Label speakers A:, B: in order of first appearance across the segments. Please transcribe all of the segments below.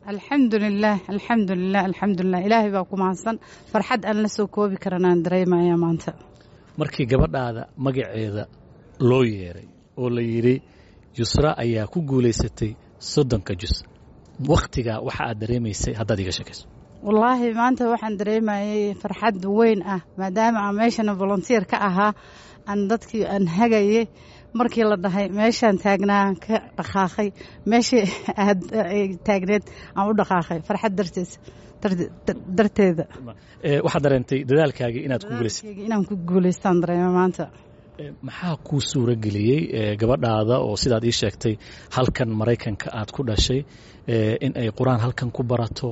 A: الحمد لله إلهي baa ku mahadsan farxad aan la soo koobi karanaan dareemaya maanta
B: markii gabadhaada magaceeda loo yeeray oo la yiri Yusra ayaa ku guuleysatay 30 juz waqtiga waxa aad dareemaysay haddaad iga sheekayso
A: wallahi maanta waxaan dareemayay farxad weyn ah maadaama aan meeshana volunteer ka ahaa aan dadkii aan hagayay markii la dhahay meeshaan taagnaa ka dhaqaaqay meeshii aad taagneed aan u dhaqaaqay farxad darteeda
B: waxaad dareentay dadaalkaaga inaad ku guuleysay
A: inaan ku guuleystaan dareema maanta
B: maxaa kuu suura geliyey gabadhaada oo sidaad ii sheegtay halkan Mareykanka aad ku dhashay in ay quraan halkan ku barato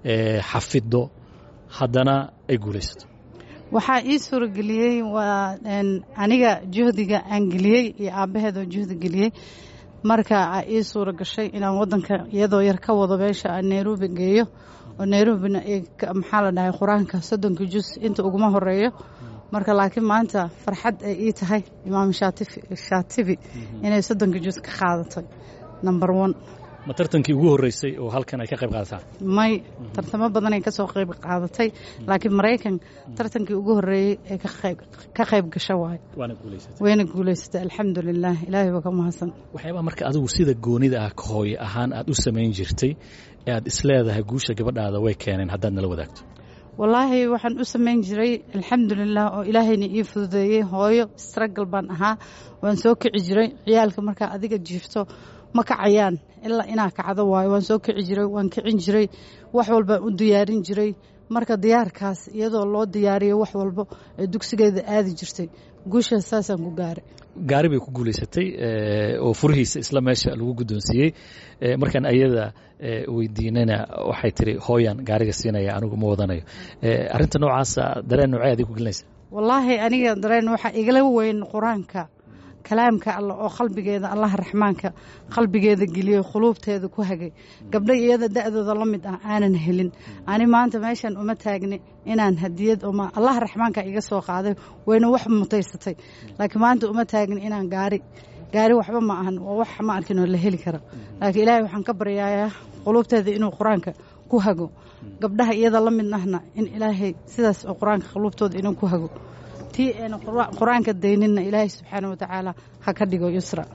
B: xafido haddana ay guuleysato
A: waxaa ii suura geliyey waa aniga juhdiga aan geliyey iyo aabaheedoo juhdi geliyey marka ii suura gashay inaan wadanka iyadoo yar ka wado meesha aan Nairobi geeyo oo Nairobina maxaa la dhahay quraanka 30 juz inta uguma horeeyo marka laakiin maanta farxad ay ii tahay imaam shaatibi inay 30 juz ka qaadatay number 1
B: ma tartankii ugu horeysay oo halkan ay ka qayb qaadataa
A: may tartamo badan ay ka soo qayb qaadatay laakiin Mareykan tartankii ugu horeeyay ee ka qayb gashay wayna guuleysatay alxamdulillah ilaahay baa ka mahadsan
B: waxyaaba marka adigu sida goonida ah ka hooy ahaan aad u sameyn jirtay ee aad isleedahay guusha gabadhaada way keeneen haddaad nala wadaagto
A: wallahi waxaan u sameyn jiray alxamdulillah oo ilaahayna ii fududeeyay hooyo struggle baan ahaa waan soo kici jiray ciyaalka marka adiga jiifto ma kacayaan ilaa inaa kacdo waayo waan soo kici jiray waan kicin jiray wax walba u diyaarin jiray marka diyaarkaas iyadoo loo diyaariyo wax walba ee dugsigeeda aadi jirtay guusha saasaan ku gaaray
B: gaari bay ku guuleysatay oo furihiisa isla meesha lagu guddoonsiiyey markaan ayada weydiinana waxay tiri hooyan gaariga siinaya anigu ma wadanayo arrinta noocaasa dareen noocay adiga ku gelinaysa
A: wallaahi aniga dareen waxa igala weyn quraanka kalaamka Allah oo qalbigeeda Allah raxmaanka qalbigeeda geliyo qulubteeda ku hagay gabdha iyada da'dooda la mid ah aanan helin ani maanta meeshan uma taagni inaan hadiyad oo Allah raxmaanka iga soo qaaday wayna wax mutaysatay laakiin maanta uma taagni inaan gaari waxba ma ahan oo wax ma arkin oo la heli karo laakiin Ilaahay waxaan ka baryayaa qulubteeda inuu quraanka ku hago gabdhaha iyada la mid ahna in Ilaahay sidaas oo quraanka qulubtooda inuu ku hago tii aan quraanka deynina Ilaahay subhanahu wa ta'ala ha ka dhigo Yusra